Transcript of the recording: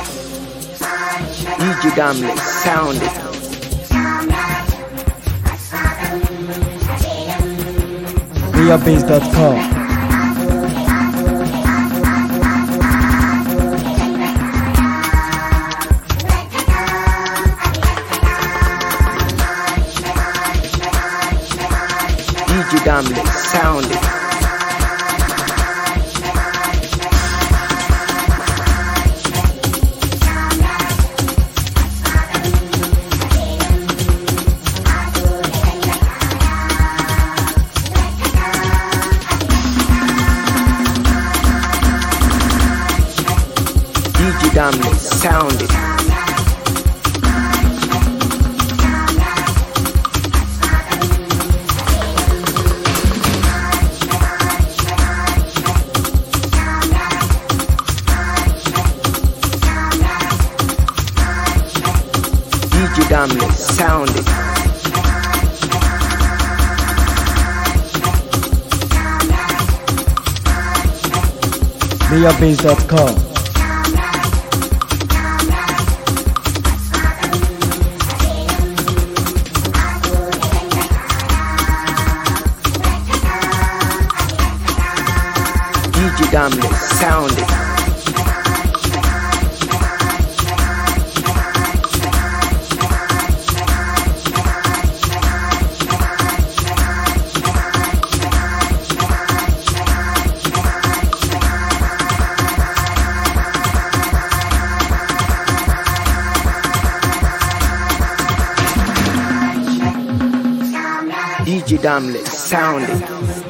DJ Damley, sound it. MiaBass.com. DJ Damley, sound it. DJ Damley, sound it. DJ Damley, sound it. MiaBass.com. DJ Damley, sound it. DJ Damley, sound it.